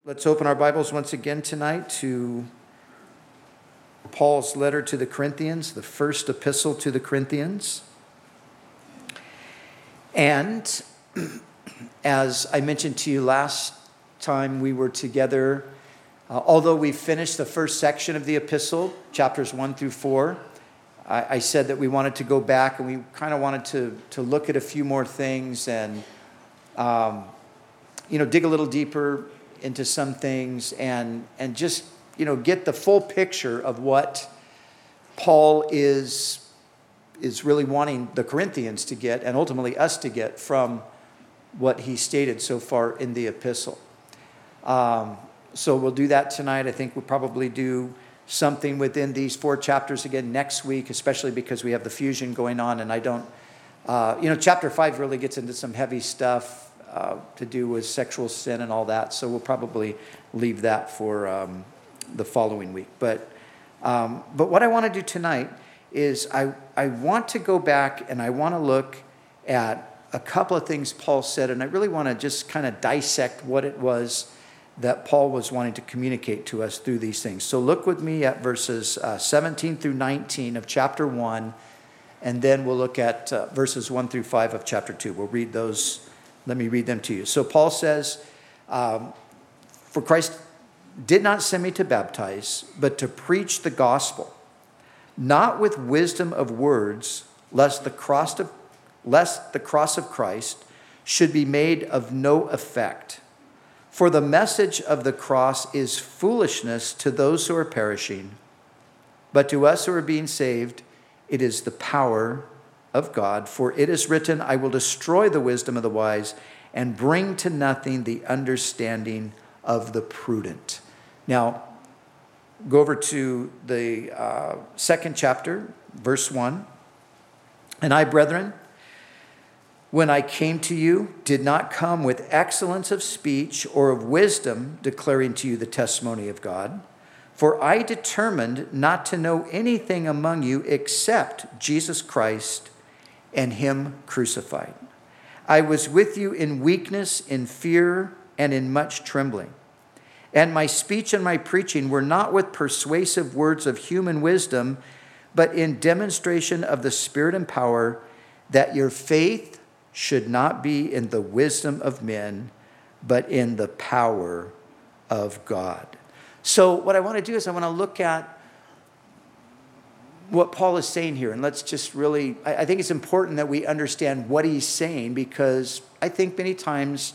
Let's open our Bibles once again tonight to Paul's letter to the Corinthians, the first epistle to the Corinthians. And as I mentioned to you last time we were together, although we finished the first section of the epistle, chapters 1 through 4, I said that we wanted to go back and we kind of wanted to look at a few more things and dig a little deeper into some things and just get the full picture of what Paul is really wanting the Corinthians to get and ultimately us to get from what he stated so far in the epistle. So we'll do that tonight. I think we'll probably do something within these 4 chapters again next week, especially because we have the fusion going on and I don't, chapter 5 really gets into some heavy stuff to do with sexual sin and all that. So we'll probably leave that for the following week. But what I want to do tonight is I want to go back and I want to look at a couple of things Paul said, and I really want to just kind of dissect what it was that Paul was wanting to communicate to us through these things. So look with me at verses 17 through 19 of chapter 1, and then we'll look at verses 1 through 5 of chapter 2. We'll read those. Let me read them to you. So Paul says, for Christ did not send me to baptize, but to preach the gospel, not with wisdom of words, lest the cross of Christ should be made of no effect. For the message of the cross is foolishness to those who are perishing, but to us who are being saved, it is the power of God. For it is written, I will destroy the wisdom of the wise and bring to nothing the understanding of the prudent. Now, go over to the second chapter, verse 1. And I, brethren, when I came to you, did not come with excellence of speech or of wisdom, declaring to you the testimony of God. For I determined not to know anything among you except Jesus Christ and him crucified. I was with you in weakness, in fear, and in much trembling. And my speech and my preaching were not with persuasive words of human wisdom, but in demonstration of the Spirit and power, that your faith should not be in the wisdom of men, but in the power of God. So what I want to do is I want to look at what Paul is saying here. And let's just really, I think it's important that we understand what he's saying, because I think many times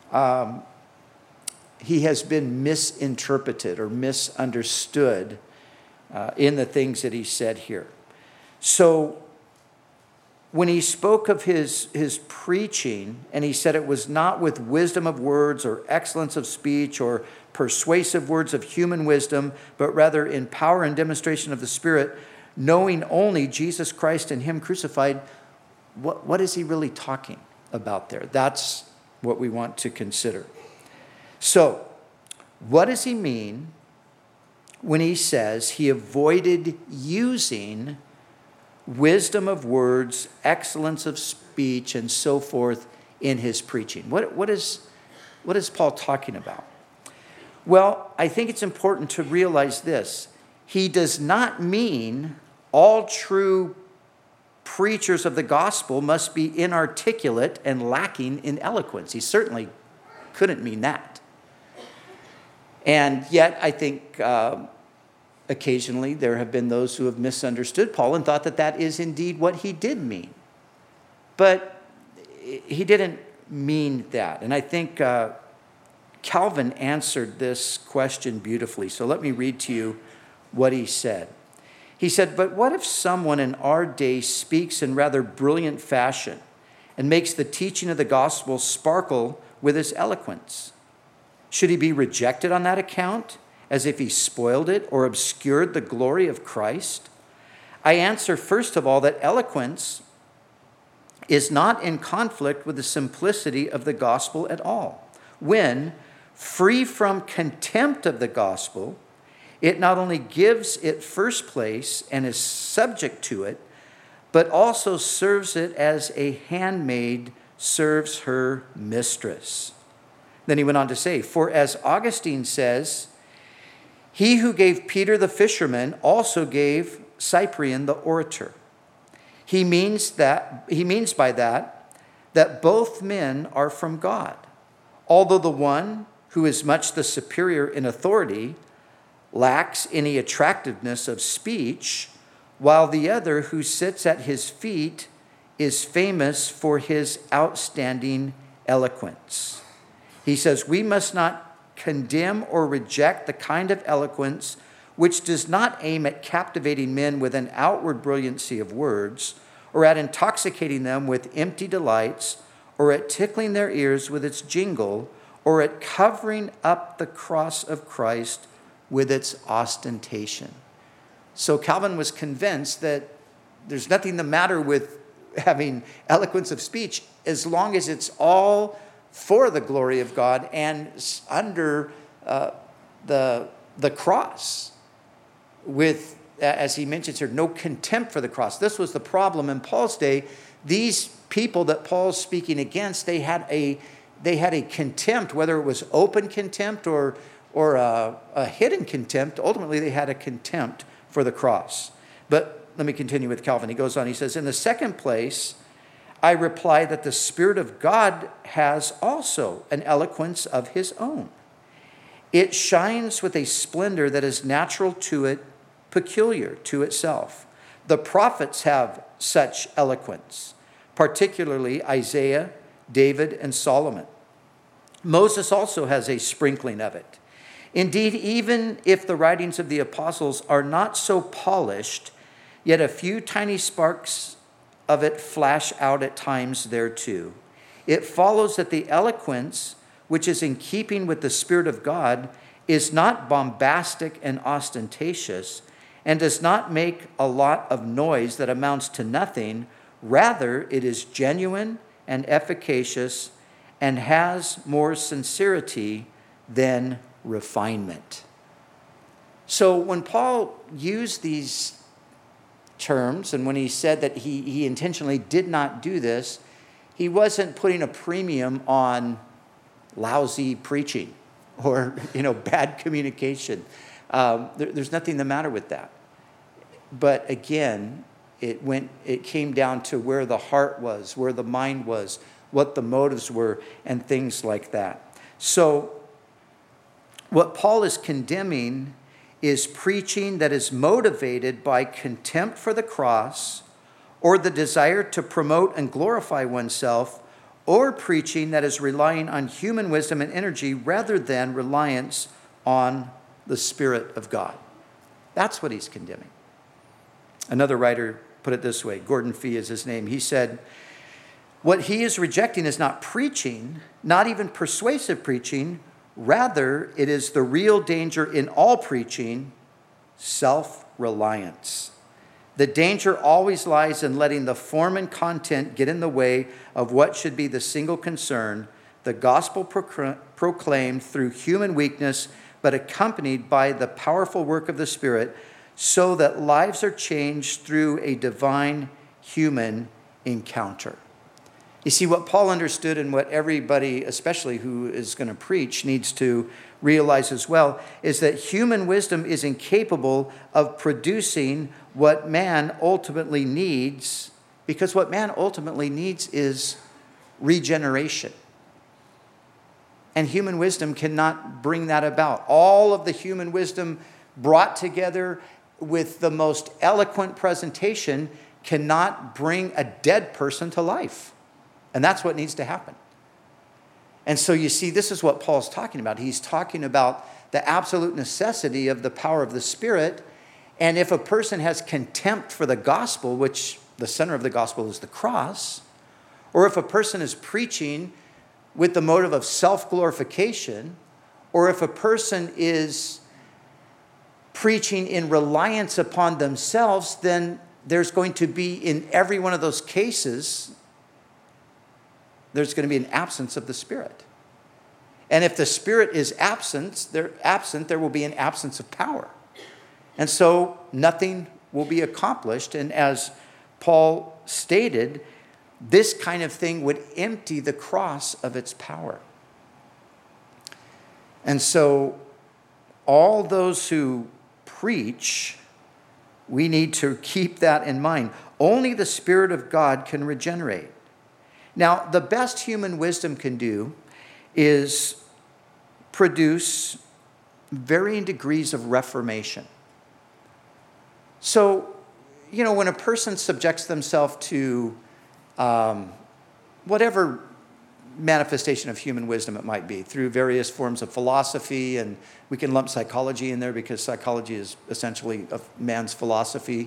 he has been misinterpreted or misunderstood in the things that he said here. So when he spoke of his preaching, and he said it was not with wisdom of words or excellence of speech or persuasive words of human wisdom, but rather in power and demonstration of the Spirit, knowing only Jesus Christ and him crucified, what is he really talking about there? That's what we want to consider. So, what does he mean when he says he avoided using wisdom of words, excellence of speech, and so forth in his preaching? What is Paul talking about? Well, I think it's important to realize this. He does not mean all true preachers of the gospel must be inarticulate and lacking in eloquence. He certainly couldn't mean that. And yet, I think occasionally there have been those who have misunderstood Paul and thought that that is indeed what he did mean. But he didn't mean that. And I think Calvin answered this question beautifully. So let me read to you what he said. He said, but what if someone in our day speaks in rather brilliant fashion and makes the teaching of the gospel sparkle with his eloquence? Should he be rejected on that account, as if he spoiled it or obscured the glory of Christ? I answer, first of all, that eloquence is not in conflict with the simplicity of the gospel at all, when, free from contempt of the gospel, it not only gives it first place and is subject to it, but also serves it as a handmaid serves her mistress. Then he went on to say, for as Augustine says, he who gave Peter the fisherman also gave Cyprian the orator. He means by that both men are from God, although the one who is much the superior in authority lacks any attractiveness of speech, while the other who sits at his feet is famous for his outstanding eloquence. He says, we must not condemn or reject the kind of eloquence which does not aim at captivating men with an outward brilliancy of words, or at intoxicating them with empty delights, or at tickling their ears with its jingle, or at covering up the cross of Christ with its ostentation. So Calvin was convinced that there's nothing the matter with having eloquence of speech as long as it's all for the glory of God and under the cross, with, as he mentions here, no contempt for the cross. This was the problem in Paul's day. These people that Paul's speaking against, they had a contempt, whether it was open contempt or a hidden contempt. Ultimately, they had a contempt for the cross. But let me continue with Calvin. He goes on, he says, in the second place, I reply that the Spirit of God has also an eloquence of his own. It shines with a splendor that is natural to it, peculiar to itself. The prophets have such eloquence, particularly Isaiah, David, and Solomon. Moses also has a sprinkling of it. Indeed, even if the writings of the apostles are not so polished, yet a few tiny sparks of it flash out at times thereto. It follows that the eloquence, which is in keeping with the Spirit of God, is not bombastic and ostentatious, and does not make a lot of noise that amounts to nothing. Rather, it is genuine and efficacious and has more sincerity than refinement. So when Paul used these terms, and when he said that he intentionally did not do this, he wasn't putting a premium on lousy preaching or bad communication. There's nothing the matter with that. But again, it came down to where the heart was, where the mind was, what the motives were, and things like that. So what Paul is condemning is preaching that is motivated by contempt for the cross or the desire to promote and glorify oneself, or preaching that is relying on human wisdom and energy rather than reliance on the Spirit of God. That's what he's condemning. Another writer put it this way, Gordon Fee is his name. He said, what he is rejecting is not preaching, not even persuasive preaching. Rather, it is the real danger in all preaching, self-reliance. The danger always lies in letting the form and content get in the way of what should be the single concern, the gospel proclaimed through human weakness, but accompanied by the powerful work of the Spirit, so that lives are changed through a divine human encounter. You see, what Paul understood and what everybody, especially who is going to preach, needs to realize as well, is that human wisdom is incapable of producing what man ultimately needs, because what man ultimately needs is regeneration. And human wisdom cannot bring that about. All of the human wisdom brought together with the most eloquent presentation cannot bring a dead person to life. And that's what needs to happen. And so you see, this is what Paul's talking about. He's talking about the absolute necessity of the power of the Spirit. And if a person has contempt for the gospel, which the center of the gospel is the cross, or if a person is preaching with the motive of self-glorification, or if a person is preaching in reliance upon themselves, then there's going to be, in every one of those cases, there's going to be an absence of the Spirit. And if the Spirit is absent, there will be an absence of power. And so nothing will be accomplished. And as Paul stated, this kind of thing would empty the cross of its power. And so all those who preach, we need to keep that in mind. Only the Spirit of God can regenerate. Now, the best human wisdom can do is produce varying degrees of reformation. So, when a person subjects themselves to whatever manifestation of human wisdom it might be, through various forms of philosophy, and we can lump psychology in there because psychology is essentially a man's philosophy.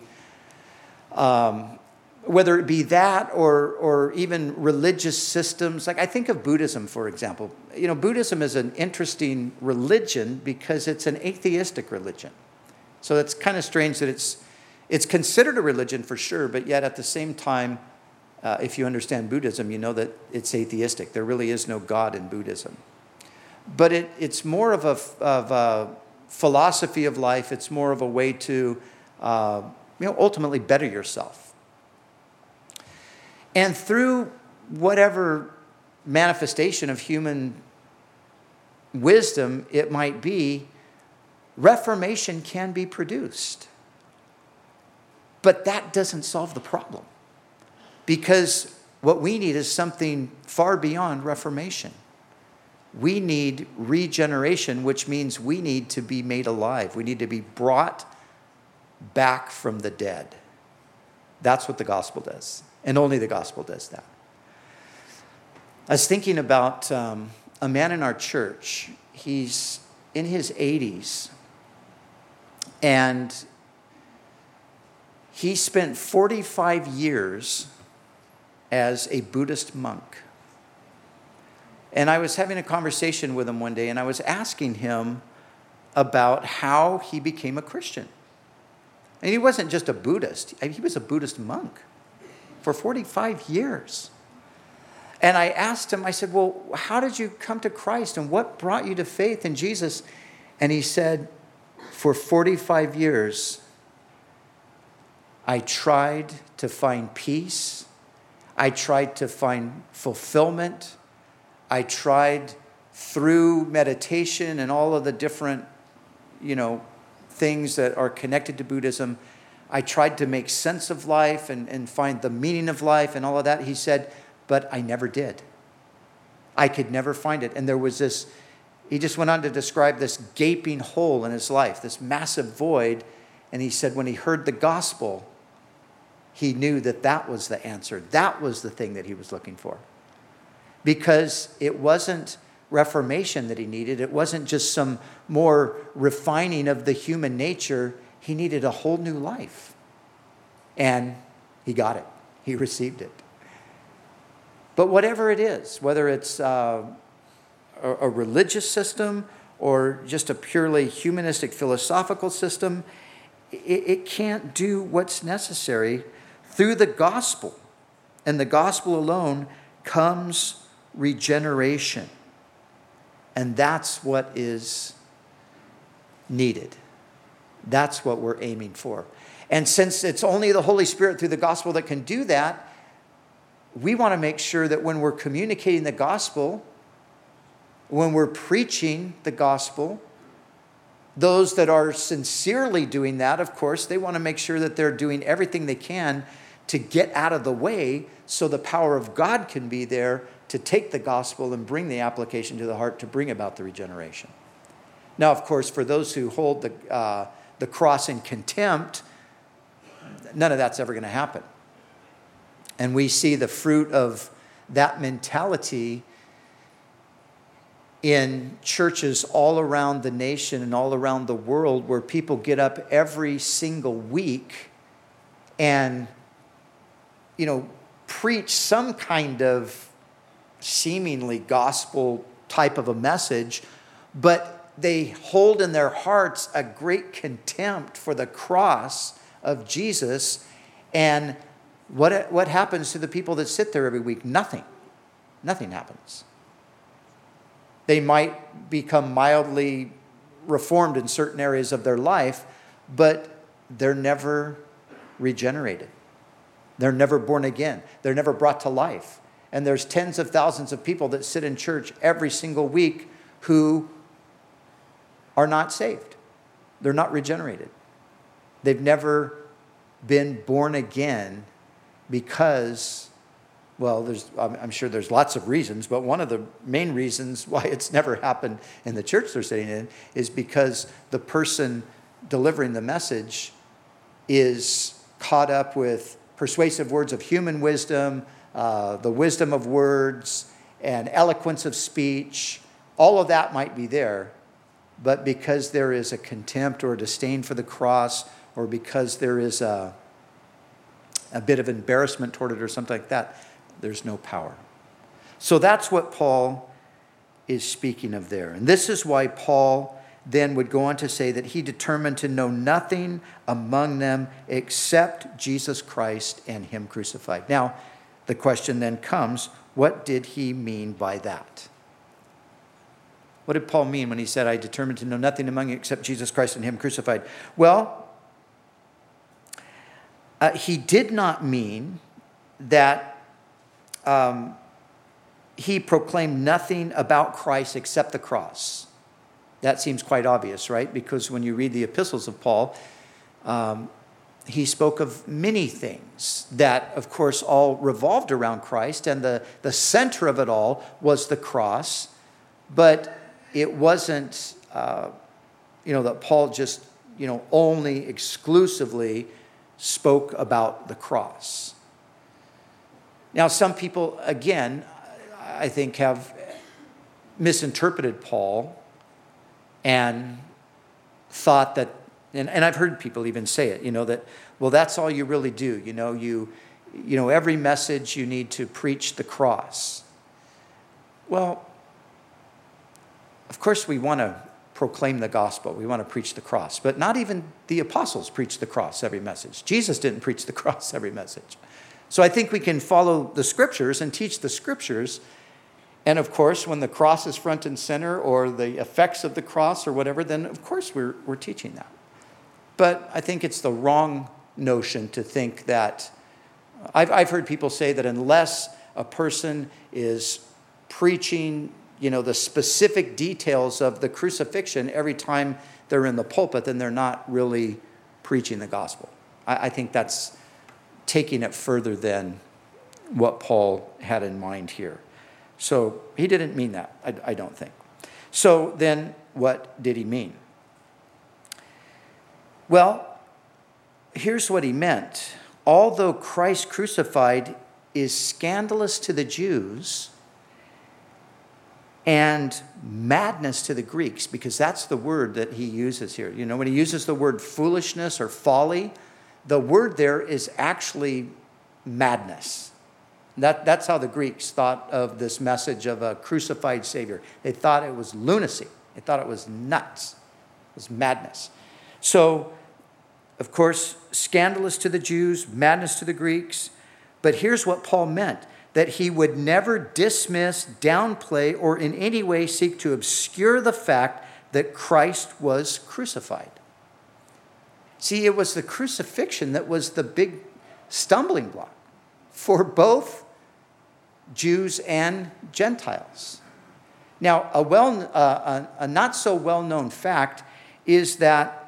Whether it be that or even religious systems. Like I think of Buddhism, for example. Buddhism is an interesting religion because it's an atheistic religion. So it's kind of strange that it's considered a religion for sure, but yet at the same time, if you understand Buddhism, you know that it's atheistic. There really is no God in Buddhism. But it's more of a philosophy of life. It's more of a way to ultimately better yourself. And through whatever manifestation of human wisdom it might be, reformation can be produced. But that doesn't solve the problem. Because what we need is something far beyond reformation. We need regeneration, which means we need to be made alive. We need to be brought back from the dead. That's what the gospel does. And only the gospel does that. I was thinking about a man in our church. He's in his 80s. And he spent 45 years as a Buddhist monk. And I was having a conversation with him one day, and I was asking him about how he became a Christian. And he wasn't just a Buddhist. He was a Buddhist monk for 45 years. And I asked him, I said, well, how did you come to Christ and what brought you to faith in Jesus? And he said, for 45 years, I tried to find peace. I tried to find fulfillment. I tried through meditation and all of the different, things that are connected to Buddhism. I tried to make sense of life and find the meaning of life and all of that. He said, but I never did. I could never find it. And there was this, he just went on to describe this gaping hole in his life, this massive void. And he said when he heard the gospel, he knew that was the answer. That was the thing that he was looking for. Because it wasn't reformation that he needed. It wasn't just some more refining of the human nature. He needed a whole new life. And he got it. He received it. But whatever it is, whether it's a religious system or just a purely humanistic philosophical system, it can't do what's necessary. Through the gospel, and the gospel alone, comes regeneration. And that's what is needed. That's what we're aiming for. And since it's only the Holy Spirit through the gospel that can do that, we want to make sure that when we're communicating the gospel, when we're preaching the gospel, those that are sincerely doing that, of course, they want to make sure that they're doing everything they can to get out of the way so the power of God can be there to take the gospel and bring the application to the heart to bring about the regeneration. Now, of course, for those who hold the cross in contempt, none of that's ever going to happen. And we see the fruit of that mentality in churches all around the nation and all around the world, where people get up every single week and preach some kind of seemingly gospel type of a message, but they hold in their hearts a great contempt for the cross of Jesus. And what happens to the people that sit there every week? Nothing. Nothing happens. They might become mildly reformed in certain areas of their life, but they're never regenerated. They're never born again. They're never brought to life. And there's tens of thousands of people that sit in church every single week who are not saved. They're not regenerated. They've never been born again because, well, I'm sure there's lots of reasons, but one of the main reasons why it's never happened in the church they're sitting in is because the person delivering the message is caught up with persuasive words of human wisdom, the wisdom of words, and eloquence of speech. All of that might be there, but because there is a contempt or a disdain for the cross, or because there is a bit of embarrassment toward it or something like that, there's no power. So that's what Paul is speaking of there. And this is why Paul then would go on to say that he determined to know nothing among them except Jesus Christ and him crucified. Now, the question then comes, what did he mean by that? What did Paul mean when he said, I determined to know nothing among you except Jesus Christ and him crucified? Well, he did not mean that he proclaimed nothing about Christ except the cross. That seems quite obvious, right? Because when you read the epistles of Paul, he spoke of many things that, of course, all revolved around Christ, and the center of it all was the cross. But it wasn't, that Paul just, only exclusively spoke about the cross. Now, some people, again, I think have misinterpreted Paul and thought that, and I've heard people even say it, that, well, that's all you really do. Every message you need to preach the cross. Well, of course we want to proclaim the gospel. We want to preach the cross. But not even the apostles preached the cross every message. Jesus didn't preach the cross every message. So I think we can follow the scriptures and teach the scriptures. And of course, when the cross is front and center, or the effects of the cross or whatever, then of course we're teaching that. But I think it's the wrong notion to think that, I've heard people say that unless a person is preaching the specific details of the crucifixion every time they're in the pulpit, then they're not really preaching the gospel. I think that's taking it further than what Paul had in mind here. So he didn't mean that, I don't think. So then what did he mean? Well, here's what he meant. Although Christ crucified is scandalous to the Jews and madness to the Greeks, because that's the word that he uses here. When he uses the word foolishness or folly, the word there is actually madness. That's how the Greeks thought of this message of a crucified Savior. They thought it was lunacy. They thought it was nuts. It was madness. So, of course, scandalous to the Jews, madness to the Greeks. But here's what Paul meant, that he would never dismiss, downplay, or in any way seek to obscure the fact that Christ was crucified. See, it was the crucifixion that was the big stumbling block for both Jews and Gentiles. Now, a not so well-known fact is that,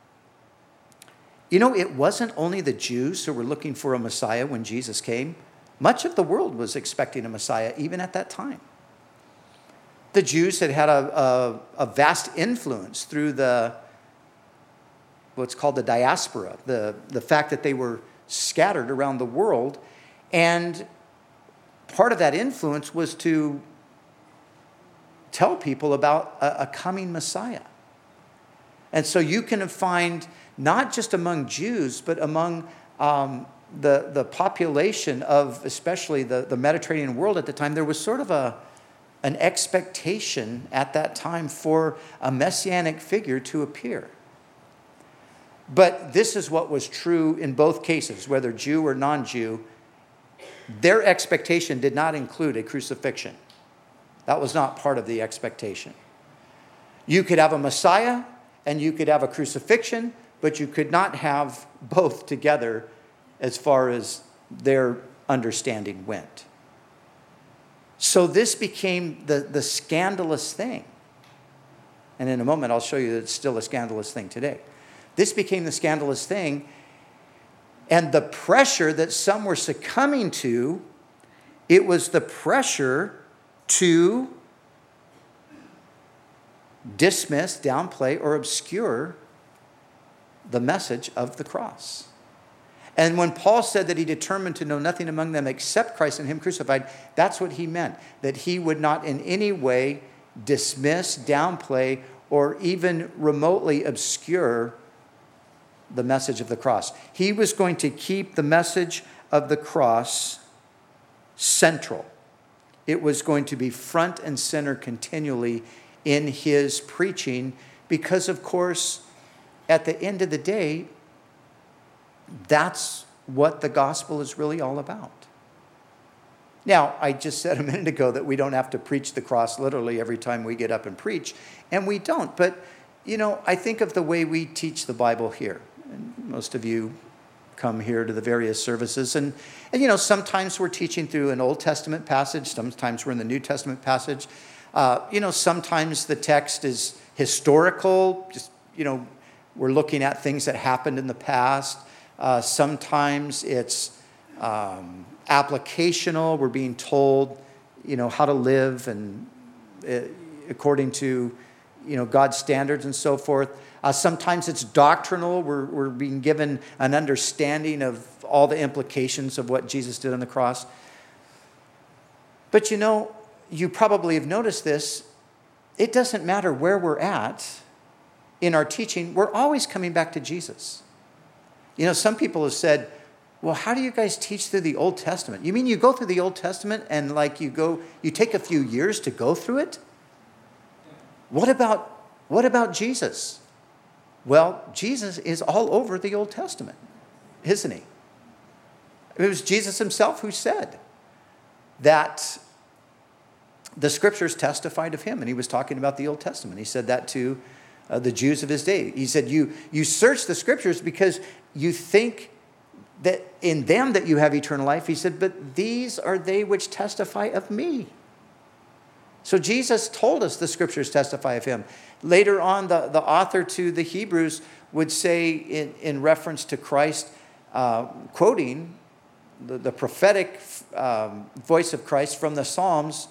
it wasn't only the Jews who were looking for a Messiah when Jesus came. Much of the world was expecting a Messiah even at that time. The Jews had a vast influence through what's called the diaspora, the fact that they were scattered around the world. And part of that influence was to tell people about a coming Messiah. And so you can find, not just among Jews, but among the population of especially the Mediterranean world at the time, there was sort of an expectation at that time for a messianic figure to appear. But this is what was true in both cases, whether Jew or non-Jew. Their expectation did not include a crucifixion. That was not part of the expectation. You could have a Messiah and you could have a crucifixion, but you could not have both together as far as their understanding went. So this became the scandalous thing. And in a moment, I'll show you that it's still a scandalous thing today. This became the scandalous thing. And the pressure that some were succumbing to, it was the pressure to dismiss, downplay, or obscure the message of the cross. And when Paul said that he determined to know nothing among them except Christ and him crucified, that's what he meant, that he would not in any way dismiss, downplay, or even remotely obscure the message of the cross. He was going to keep the message of the cross central. It was going to be front and center continually in his preaching because, of course, at the end of the day, that's what the gospel is really all about. Now, I just said a minute ago that we don't have to preach the cross literally every time we get up and preach, and we don't. But, I think of the way we teach the Bible here. And most of you come here to the various services, and sometimes we're teaching through an Old Testament passage, sometimes we're in the New Testament passage. Sometimes the text is historical, just, we're looking at things that happened in the past. Sometimes it's applicational. We're being told, how to live and according to, God's standards and so forth. Sometimes it's doctrinal. We're being given an understanding of all the implications of what Jesus did on the cross. But you probably have noticed this. It doesn't matter where we're at in our teaching. We're always coming back to Jesus. Some people have said, well, how do you guys teach through the Old Testament? You mean you go through the Old Testament and you take a few years to go through it? What about Jesus? Well, Jesus is all over the Old Testament, isn't he? It was Jesus himself who said that the scriptures testified of him, and he was talking about the Old Testament. He said that to the Jews of his day. He said, you search the scriptures because you think that in them that you have eternal life. He said, but these are they which testify of me. So Jesus told us the scriptures testify of him. Later on, the author to the Hebrews would say in reference to Christ, quoting the prophetic voice of Christ from the Psalms,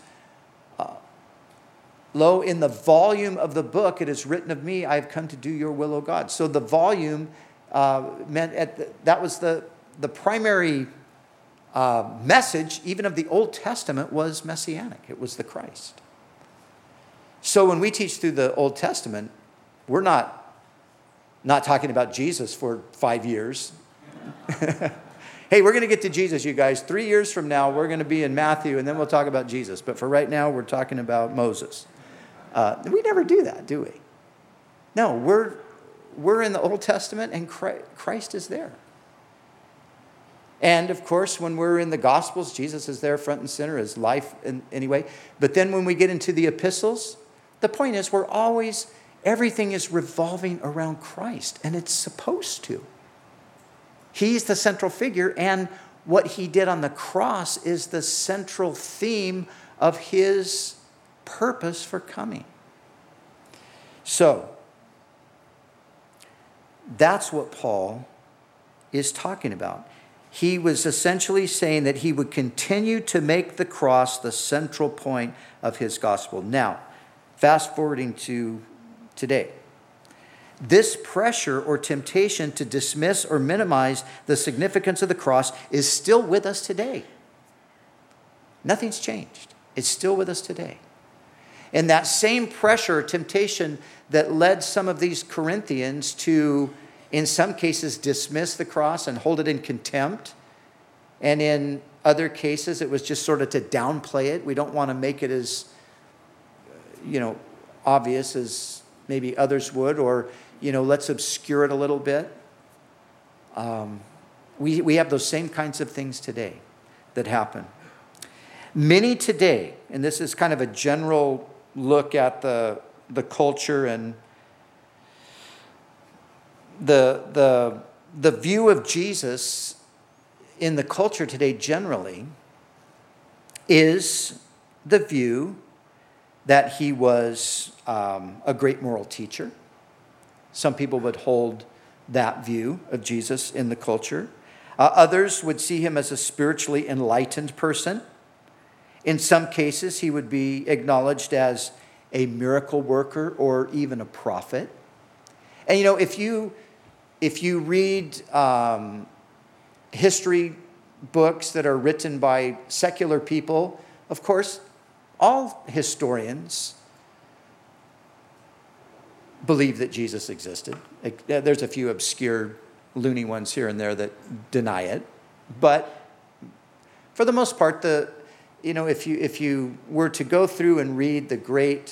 lo, in the volume of the book it is written of me, I have come to do your will, O God. So the volume meant that was the primary message, even of the Old Testament, was messianic. It was the Christ. So when we teach through the Old Testament, we're not talking about Jesus for 5 years. Hey, we're going to get to Jesus, you guys. 3 years from now, we're going to be in Matthew, and then we'll talk about Jesus. But for right now, we're talking about Moses. We never do that, do we? No, we're in the Old Testament, and Christ is there. And, of course, when we're in the Gospels, Jesus is there front and center, his life anyway. But then when we get into the epistles, the point is everything is revolving around Christ, and it's supposed to. He's the central figure, and what he did on the cross is the central theme of his purpose for coming. So, that's what Paul is talking about. He was essentially saying that he would continue to make the cross the central point of his gospel. Now, fast forwarding to today. This pressure or temptation to dismiss or minimize the significance of the cross is still with us today. Nothing's changed. It's still with us today. And that same pressure or temptation that led some of these Corinthians to, in some cases, dismiss the cross and hold it in contempt. And in other cases, it was just sort of to downplay it. We don't want to make it as, obvious as maybe others would, or, let's obscure it a little bit. We have those same kinds of things today that happen. Many today, and this is kind of a general look at the culture and the view of Jesus in the culture today generally, is the view that he was a great moral teacher. Some people would hold that view of Jesus in the culture. Others would see him as a spiritually enlightened person. In some cases, he would be acknowledged as a miracle worker or even a prophet. And if you read history books that are written by secular people, of course, all historians believe that Jesus existed. There's a few obscure, loony ones here and there that deny it. But for the most part, if you were to go through and read the great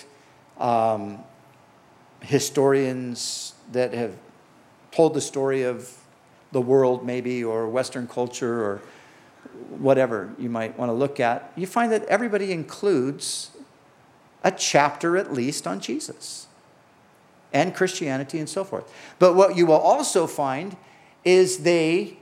historians that have told the story of the world maybe, or Western culture, or whatever you might want to look at, you find that everybody includes a chapter at least on Jesus and Christianity and so forth. But what you will also find is they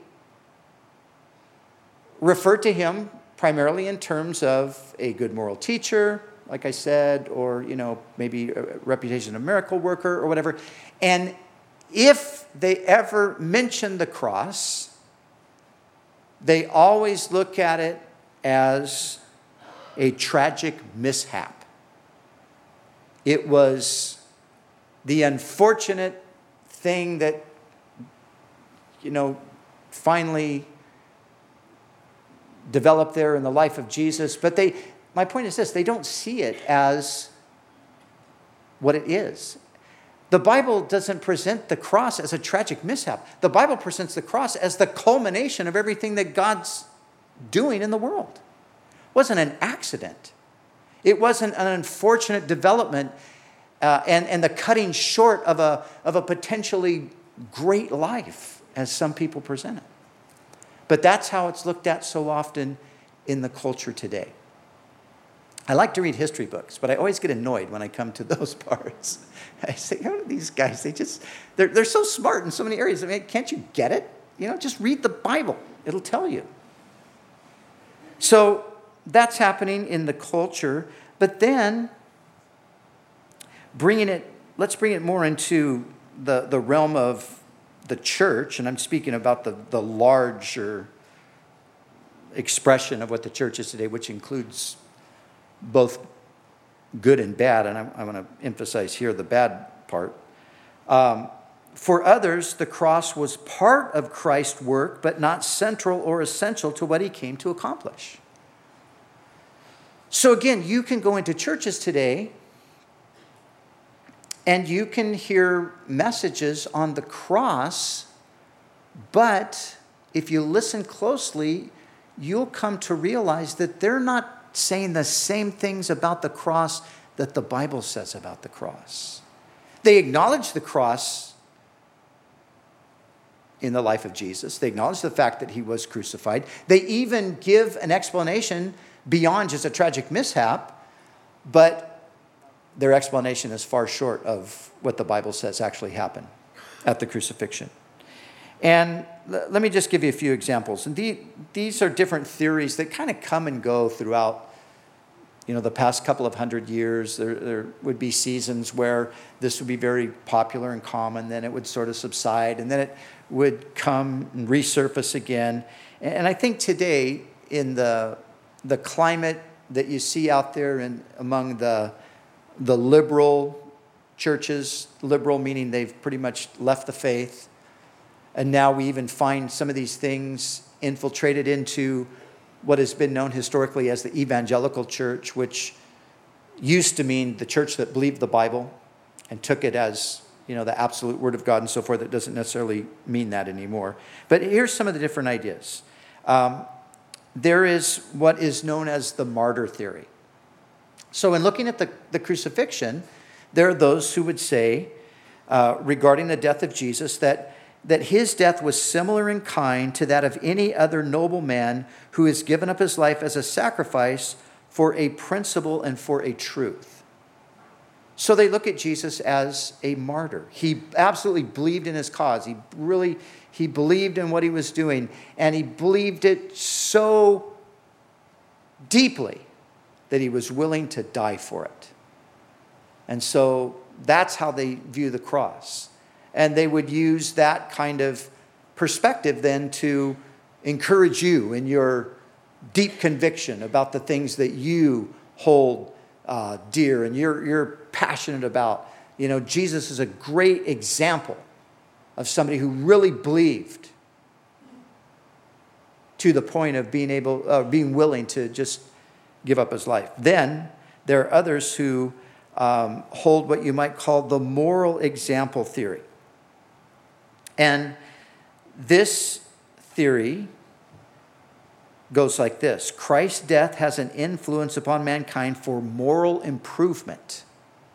refer to him primarily in terms of a good moral teacher, like I said, or maybe a reputation of miracle worker or whatever. And if they ever mention the cross, they always look at it as a tragic mishap. It was the unfortunate thing that, finally developed there in the life of Jesus. But my point is this, they don't see it as what it is. The Bible doesn't present the cross as a tragic mishap. The Bible presents the cross as the culmination of everything that God's doing in the world. It wasn't an accident. It wasn't an unfortunate development and the cutting short of a potentially great life, as some people present it. But that's how it's looked at so often in the culture today. I like to read history books, but I always get annoyed when I come to those parts. I say, how do these guys, they're so smart in so many areas. I mean, can't you get it? Just read the Bible. It'll tell you. So that's happening in the culture. But then, let's bring it more into the realm of the church, and I'm speaking about the larger expression of what the church is today, which includes both good and bad, and I want to emphasize here the bad part. For others, the cross was part of Christ's work, but not central or essential to what he came to accomplish. So again, you can go into churches today and you can hear messages on the cross, but if you listen closely, you'll come to realize that they're not saying the same things about the cross that the Bible says about the cross. They acknowledge the cross in the life of Jesus. They acknowledge the fact that he was crucified. They even give an explanation beyond just a tragic mishap, but their explanation is far short of what the Bible says actually happened at the crucifixion. And let me just give you a few examples. And these are different theories that kind of come and go throughout the past couple of hundred years. There would be seasons where this would be very popular and common, then it would sort of subside, and then it would come and resurface again. And I think today, in the climate that you see out there and among the liberal churches, liberal meaning they've pretty much left the faith, and now we even find some of these things infiltrated into what has been known historically as the evangelical church, which used to mean the church that believed the Bible and took it as, the absolute word of God and so forth. It doesn't necessarily mean that anymore. But here's some of the different ideas. There is what is known as the martyr theory. So in looking at the crucifixion, there are those who would say, regarding the death of Jesus, that his death was similar in kind to that of any other noble man who has given up his life as a sacrifice for a principle and for a truth. So they look at Jesus as a martyr. He absolutely believed in his cause. He believed in what he was doing, and he believed it so deeply that he was willing to die for it. And so that's how they view the cross. And they would use that kind of perspective then to encourage you in your deep conviction about the things that you hold dear and you're passionate about. You know, Jesus is a great example of somebody who really believed to the point of being willing to just give up his life. Then there are others who hold what you might call the moral example theory. And this theory goes like this: Christ's death has an influence upon mankind for moral improvement.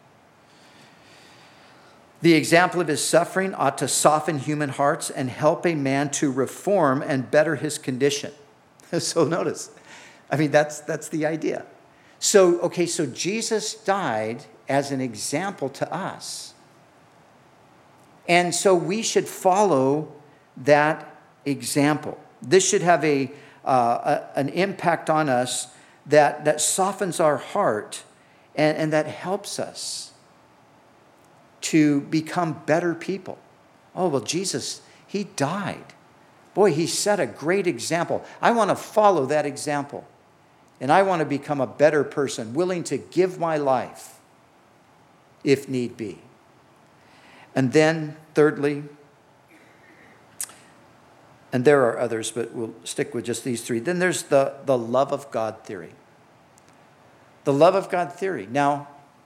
The example of his suffering ought to soften human hearts and help a man to reform and better his condition. So notice, I mean, that's the idea. So Jesus died as an example to us. And so we should follow that example. This should have an impact on us that softens our heart and that helps us to become better people. Oh, well, Jesus, he died. Boy, he set a great example. I want to follow that example. And I want to become a better person, willing to give my life if need be. And then, thirdly, and there are others, but we'll stick with just these three. Then there's the love of God theory. The love of God theory. Now,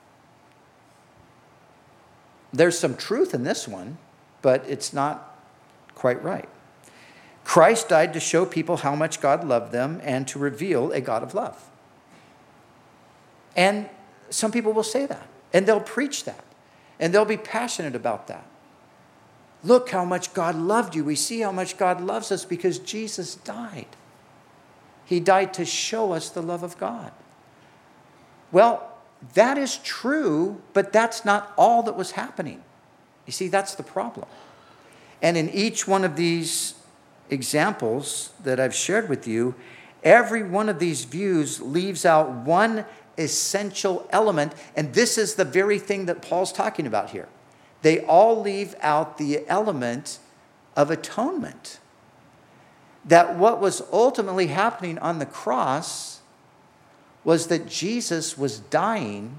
there's some truth in this one, but it's not quite right. Christ died to show people how much God loved them and to reveal a God of love. And some people will say that, and they'll preach that, and they'll be passionate about that. Look how much God loved you. We see how much God loves us because Jesus died. He died to show us the love of God. Well, that is true, but that's not all that was happening. You see, that's the problem. And in each one of these examples that I've shared with you, every one of these views leaves out one essential element, and this is the very thing that Paul's talking about here. They all leave out the element of atonement. That what was ultimately happening on the cross was that Jesus was dying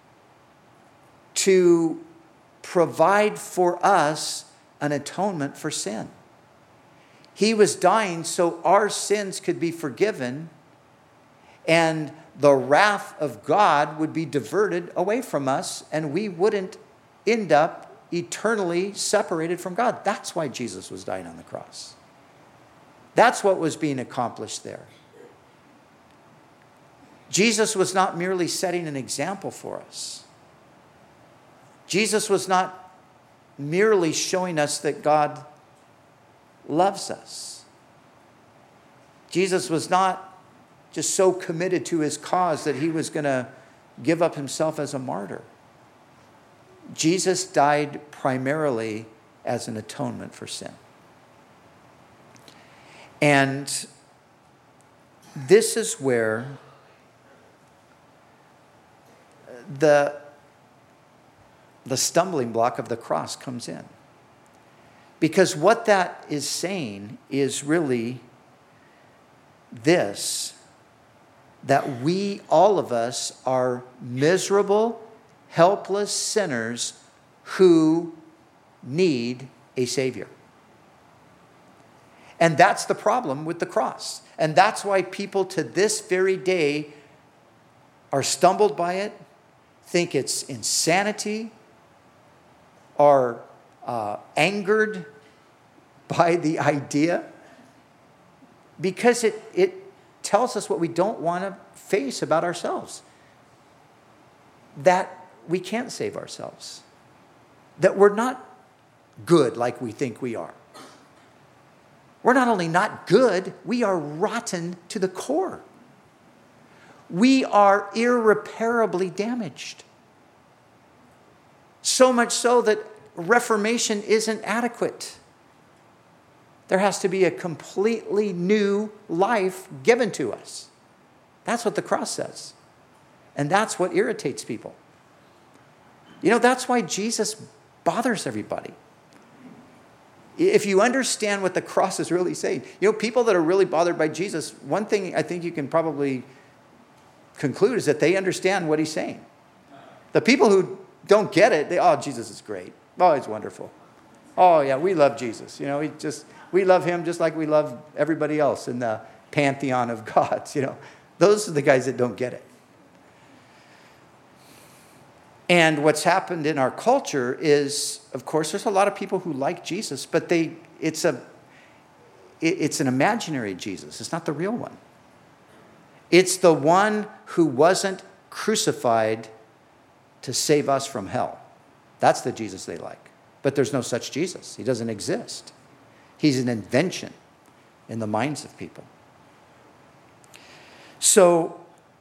to provide for us an atonement for sin. He was dying so our sins could be forgiven and the wrath of God would be diverted away from us and we wouldn't end up eternally separated from God. That's why Jesus was dying on the cross. That's what was being accomplished there. Jesus was not merely setting an example for us. Jesus was not merely showing us that God loves us. Jesus was not just so committed to his cause that he was going to give up himself as a martyr. Jesus died primarily as an atonement for sin. And this is where the stumbling block of the cross comes in. Because what that is saying is really this, that we, all of us, are miserable, helpless sinners who need a Savior. And that's the problem with the cross. And that's why people to this very day are stumbled by it, think it's insanity, are angered by the idea, because it tells us what we don't want to face about ourselves. That we can't save ourselves. That we're not good like we think we are. We're not only not good, we are rotten to the core. We are irreparably damaged. So much so that reformation isn't adequate. There has to be a completely new life given to us. That's what the cross says. And that's what irritates people. That's why Jesus bothers everybody. If you understand what the cross is really saying, people that are really bothered by Jesus, one thing I think you can probably conclude is that they understand what he's saying. The people who don't get it, Jesus is great. Oh, he's wonderful. Oh, yeah, we love Jesus. We love him just like we love everybody else in the pantheon of gods. Those are the guys that don't get it. And what's happened in our culture is, of course, there's a lot of people who like Jesus, but it's an imaginary Jesus. It's not the real one. It's the one who wasn't crucified to save us from hell. That's the Jesus they like. But there's no such Jesus. He doesn't exist. He's an invention in the minds of people. So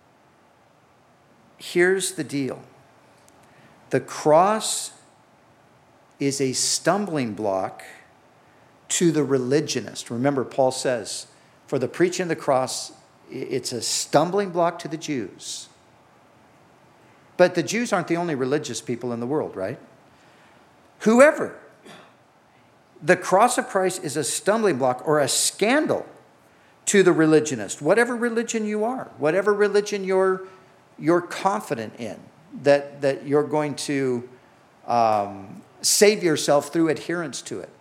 here's the deal. The cross is a stumbling block to the religionist. Remember, Paul says, for the preaching of the cross, it's a stumbling block to the Jews. But the Jews aren't the only religious people in the world, right? Whoever. The cross of Christ is a stumbling block or a scandal to the religionist. Whatever religion you are, whatever religion you're confident in, that you're going to save yourself through adherence to it.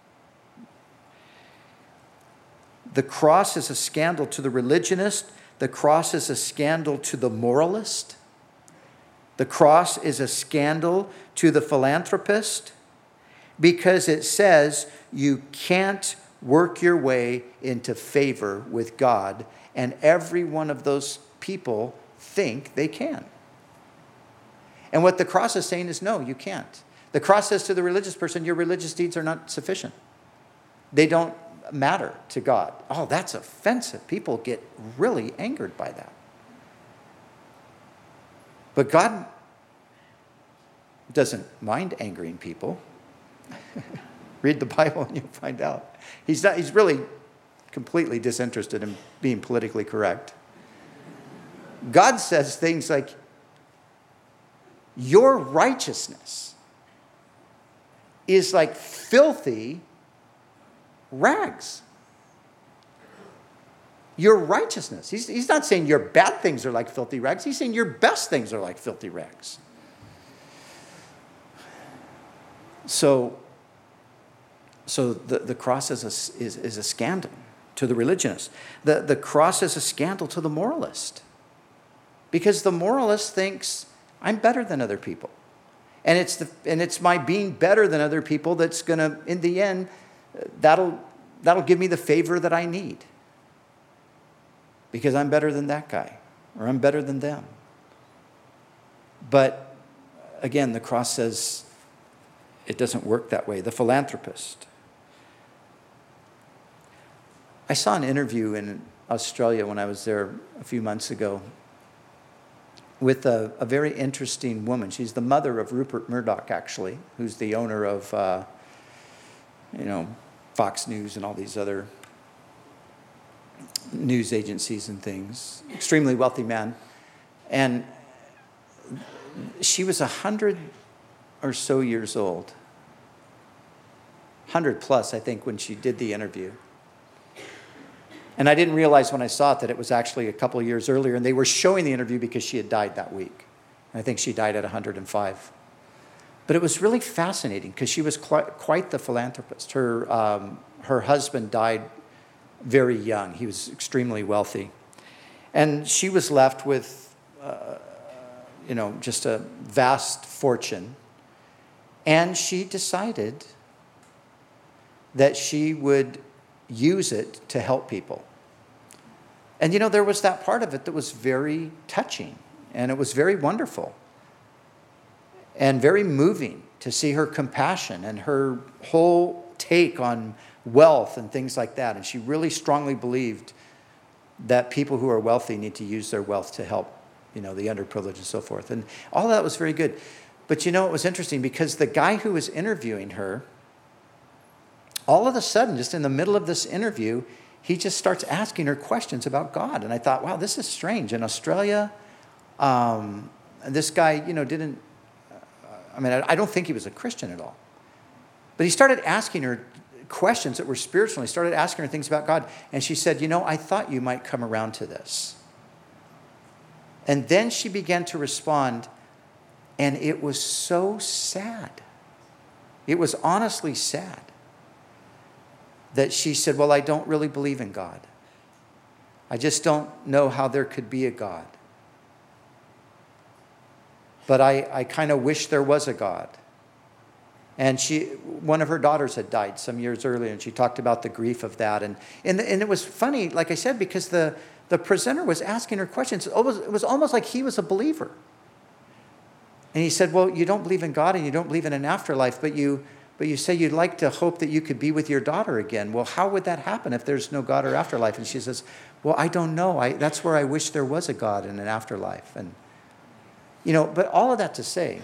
The cross is a scandal to the religionist. The cross is a scandal to the moralist. The cross is a scandal to the philanthropist because it says you can't work your way into favor with God, and every one of those people think they can. And what the cross is saying is, no, you can't. The cross says to the religious person, your religious deeds are not sufficient. They don't matter to God. Oh, that's offensive. People get really angered by that. But God doesn't mind angering people. Read the Bible and you'll find out. He's really completely disinterested in being politically correct. God says things like, your righteousness is like filthy rags. Your righteousness. He's not saying your bad things are like filthy rags. He's saying your best things are like filthy rags. So the cross is a scandal to the religionist. The cross is a scandal to the moralist. Because the moralist thinks, I'm better than other people. And it's my being better than other people that's going to, in the end, that'll give me the favor that I need. Because I'm better than that guy. Or I'm better than them. But, again, the cross says it doesn't work that way. The philanthropist. I saw an interview in Australia when I was there a few months ago with a very interesting woman. She's the mother of Rupert Murdoch, actually, who's the owner of, Fox News and all these other news agencies and things. Extremely wealthy man. And she was 100 or so years old. 100 plus, I think, when she did the interview. And I didn't realize when I saw it that it was actually a couple of years earlier, and they were showing the interview because she had died that week. I think she died at 105. But it was really fascinating because she was quite the philanthropist. Her husband died very young. He was extremely wealthy. And she was left with, just a vast fortune. And she decided that she would use it to help people. And, there was that part of it that was very touching. And it was very wonderful. And very moving to see her compassion and her whole take on wealth and things like that. And she really strongly believed that people who are wealthy need to use their wealth to help, the underprivileged and so forth. And all of that was very good. But, it was interesting because the guy who was interviewing her, all of a sudden, just in the middle of this interview, he just starts asking her questions about God. And I thought, wow, this is strange. In Australia, this guy, I mean, I don't think he was a Christian at all. But he started asking her questions that were spiritual. He started asking her things about God. And she said, I thought you might come around to this. And then she began to respond, and it was so sad. It was honestly sad that she said, well, I don't really believe in God. I just don't know how there could be a God. But I kind of wish there was a God. And one of her daughters had died some years earlier, and she talked about the grief of that. And it was funny, like I said, because the presenter was asking her questions. It was almost like he was a believer. And he said, well, you don't believe in God and you don't believe in an afterlife, but you say you'd like to hope that you could be with your daughter again. Well, how would that happen if there's no God or afterlife? And she says, well, I don't know. That's where I wish there was a God and an afterlife. And but all of that to say,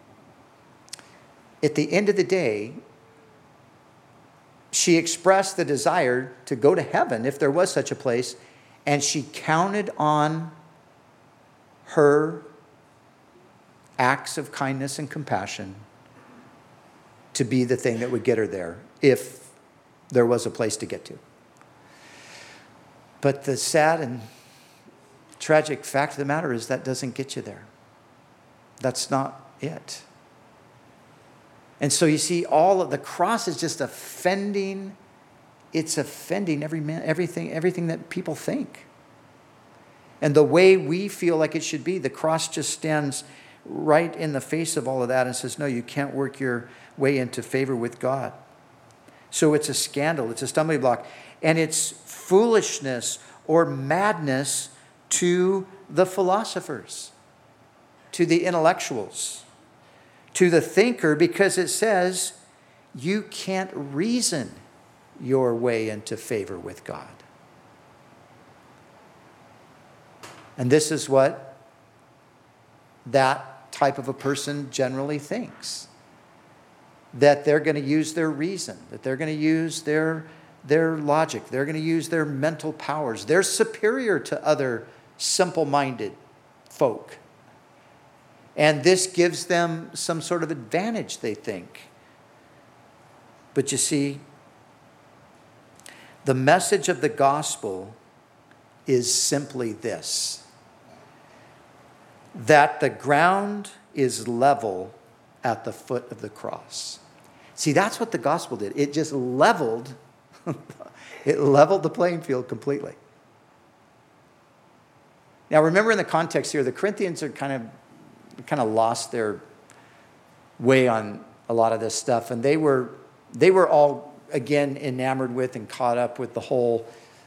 at the end of the day, she expressed the desire to go to heaven if there was such a place, and she counted on her acts of kindness and compassion to be the thing that would get her there if there was a place to get to. But the sad and tragic fact of the matter is that doesn't get you there. That's not it. And so you see, all of the cross is just offending. It's offending everything that people think. And the way we feel like it should be, the cross just stands right in the face of all of that and says, no, you can't work your way into favor with God. So it's a scandal. It's a stumbling block. And it's foolishness or madness to the philosophers, to the intellectuals, to the thinker, because it says you can't reason your way into favor with God. And this is what that type of a person generally thinks. That they're going to use their reason, that they're going to use their logic, they're going to use their mental powers. They're superior to other simple-minded folk. And this gives them some sort of advantage, they think. But you see, the message of the gospel is simply this: that the ground is level at the foot of the cross. See, that's what the gospel did. It just leveled, the playing field completely. Now, remember in the context here, the Corinthians are kind of lost their way on a lot of this stuff, and they were all again enamored with and caught up with the whole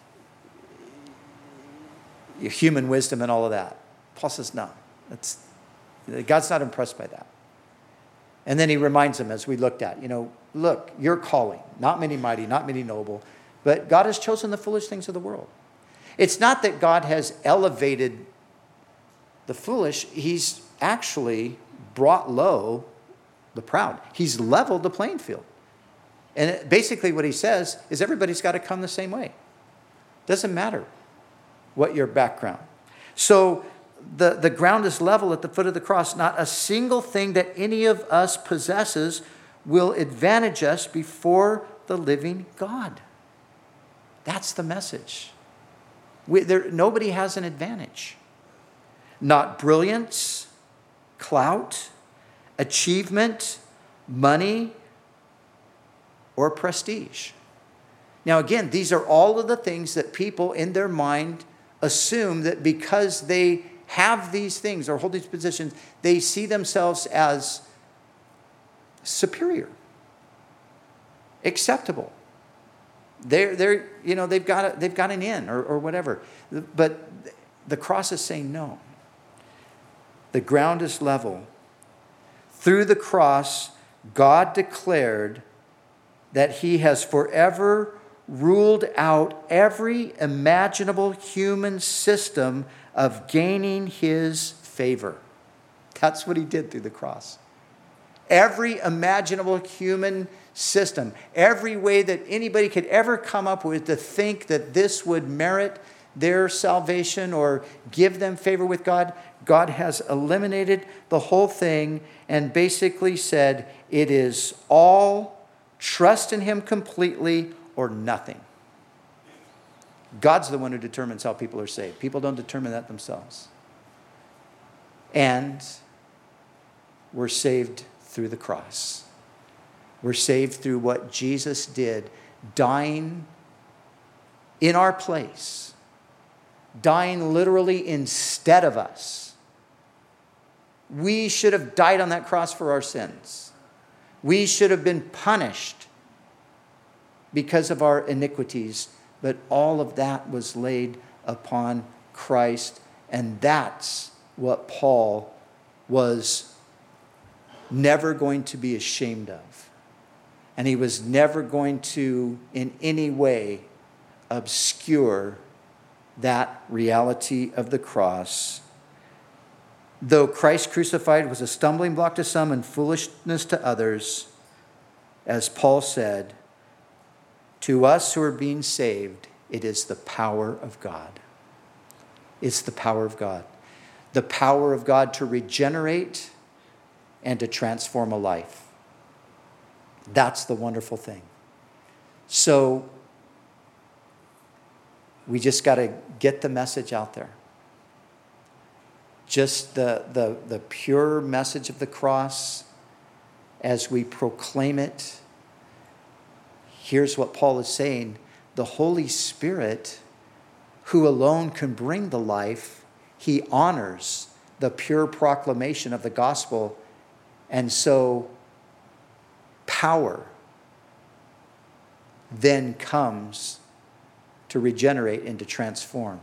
human wisdom and all of that. Paul says, no, God's not impressed by that. And then he reminds them, as we looked at, look, your calling, not many mighty, not many noble, but God has chosen the foolish things of the world. It's not that God has elevated the foolish. He's actually brought low the proud. He's leveled the playing field. And basically what he says is everybody's got to come the same way. Doesn't matter what your background. So the ground is level at the foot of the cross. Not a single thing that any of us possesses will advantage us before the living God. That's the message. Nobody has an advantage. Not brilliance, clout, achievement, money, or prestige. Now again, these are all of the things that people in their mind assume that because they have these things or hold these positions, they see themselves as superior, acceptable. They've got an in or whatever. But the cross is saying no. The ground is level. Through the cross, God declared that he has forever ruled out every imaginable human system of gaining his favor. That's what he did through the cross. Every imaginable human system, every way that anybody could ever come up with to think that this would merit their salvation or give them favor with God. God has eliminated the whole thing and basically said, it is all trust in him completely or nothing. God's the one who determines how people are saved. People don't determine that themselves. And we're saved through the cross. We're saved through what Jesus did, dying in our place, dying literally instead of us. We should have died on that cross for our sins. We should have been punished because of our iniquities, but all of that was laid upon Christ, and that's what Paul was never going to be ashamed of. And he was never going to, in any way, obscure that reality of the cross. Though Christ crucified was a stumbling block to some and foolishness to others, as Paul said, to us who are being saved, it is the power of God. It's the power of God. The power of God to regenerate and to transform a life. That's the wonderful thing. So we just got to get the message out there. Just the pure message of the cross as we proclaim it. Here's what Paul is saying. The Holy Spirit, who alone can bring the life, he honors the pure proclamation of the gospel. And so power then comes to regenerate and to transform.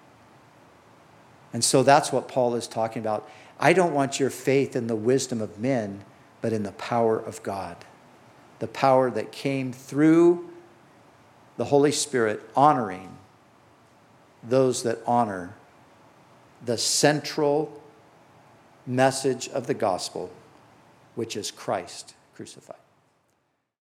And so that's what Paul is talking about. I don't want your faith in the wisdom of men, but in the power of God. The power that came through the Holy Spirit, honoring those that honor the central message of the gospel, which is Christ crucified.